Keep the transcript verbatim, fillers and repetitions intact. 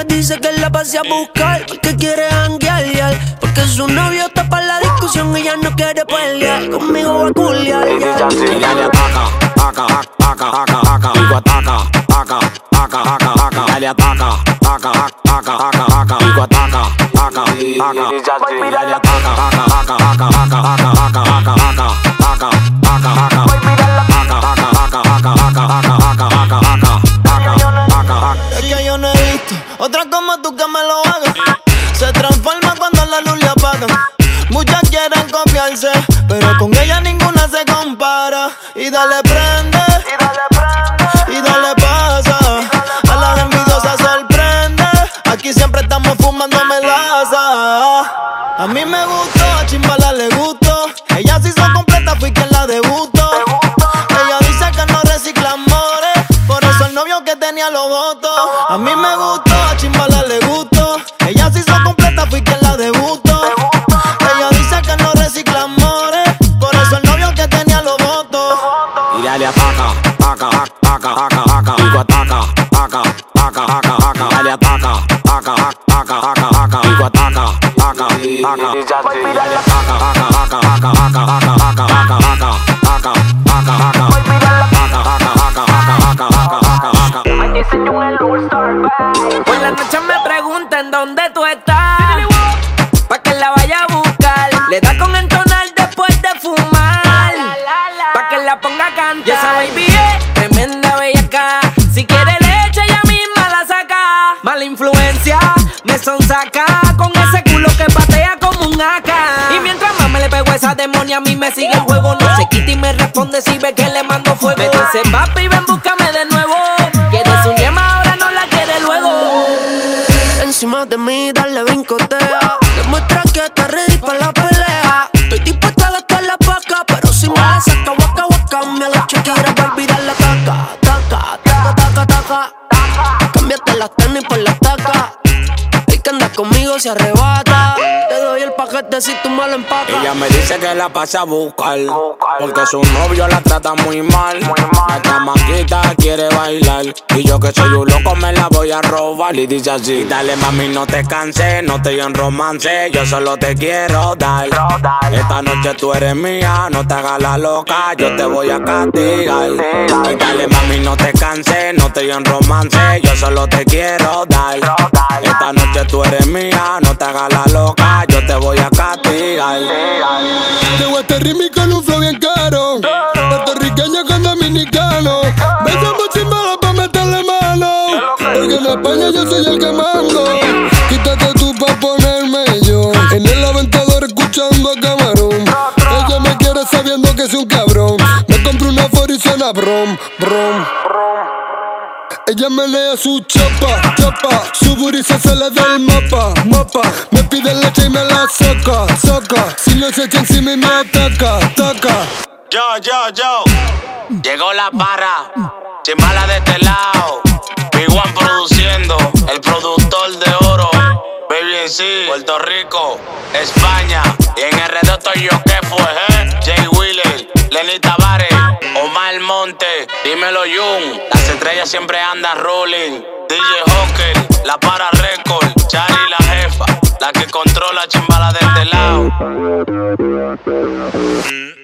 dice que la pase a buscar porque quiere janguear, yeah. Porque su novio está para la discusión y ella no quiere pelear. Conmigo va a culiar, yeah. Y dale ataca, ataca, ataca, ataca, ataca. Digo ataca, ataca, ataca, ataca, ataca. Dale ataca, ataca, ataca, ataca, ataca. Digo ataca, ataca, ataca. Y dale ataca, ataca, ataca, ataca, ataca, ataca, ataca, ataca, ataca, ataca. Es que yo no he visto otra como tú que me lo haga. Se transforma cuando la luz le apaga. Muchas quieren copiarse, pero con ella ninguna se compara. Y dale prende, y dale pasa. A las envidiosas sorprende. Aquí siempre estamos fumando melaza. A mí me gustó, a Chimbala le gustó. Ella se hizo completa, fui quien la debutó. Ella dice que no recicla amores, por eso el novio que tenía lo votó. A mí me gustó, a Chimbala le gustó. Ella se hizo completa, fui quien la debutó. Ella dice que no recicla amores, por eso el novio que tenía lo votó. Y dale ataca, ataca, ataca, ataca, ataca. Digo ataca, ataca, ataca, ataca, ataca. Dale ataca, ataca, ataca, ataca, ataca. Digo ataca, ataca, ataca. Y dale ataca, ataca, ataca, ataca, ataca, ataca, ataca, ataca, ataca, ataca. Por la noche me preguntan dónde tú estás, pa' que la vaya a buscar. Le da con entonar después de fumar, pa' que la ponga a cantar. Y esa baby es tremenda bellaca. Si quiere leche ella misma la saca. Mala influencia, me sonsaca. Con ese culo que patea como un A K. Y mientras más me le pego a esa demonia, a mí me sigue el juego. No se quita y me responde si ve que le mando fuego. Me dice papi ven búscame de nuevo. Quieres un yema, ahora no la quiere luego. Encima de mí, dale brincotea. Demuestra que estás ready para la pelea. Estoy dispuesta a gastar la paca, pero si me la saca, waka waka. Me agacho, quiero pa' olvidar la taca. Taca, taca, taca, taca. Cámbiate las tenis por la taca. El que anda conmigo se arrebata. Te doy el paquete si tú me lo empacas. Ella me dice que la pase a buscar, porque su novio la trata muy mal. La chamaquita quiere bailar, y yo que soy un loco me la voy a robar. Y dice así, dale mami no te canses, no te en romance, yo solo te quiero dar. Esta noche tú eres mía, no te hagas la loca, yo te voy a castigar. Y dale mami no te canses, no te en romance, yo solo te quiero dar. Esta noche tú eres mía, no te hagas la loca, yo te voy a castigar. Llevo este ritmo con un flow bien caro, puertorriqueño con dominicano. Besamos chimbalas pa' meterle mano, porque en España yo soy el que mando. Quítate tú pa' ponerme yo en el aventador escuchando a Camarón. Ella me quiere sabiendo que soy un cabrón. Me compro una for y suena brom, brom. Ella me lee su chapa, chapa. Su booty se sale del mapa, mapa. Me pide leche y me la saca, saca. Si no se echa encima y me ataca, ataca. Yo, yo, yo. Llegó la para, Chimbala de este lado. Big One produciendo, el productor de oro. Baby en sí, Puerto Rico, España. Y en R D estoy yo, ¿qué fue, eh? Jay Wheeler, Lenny Tavares, Omar Monte, dímelo Jun. Las estrellas siempre andan rolling. D J Hawker, la para record. Chari la jefa, la que controla Chimbala de este lado. Mm.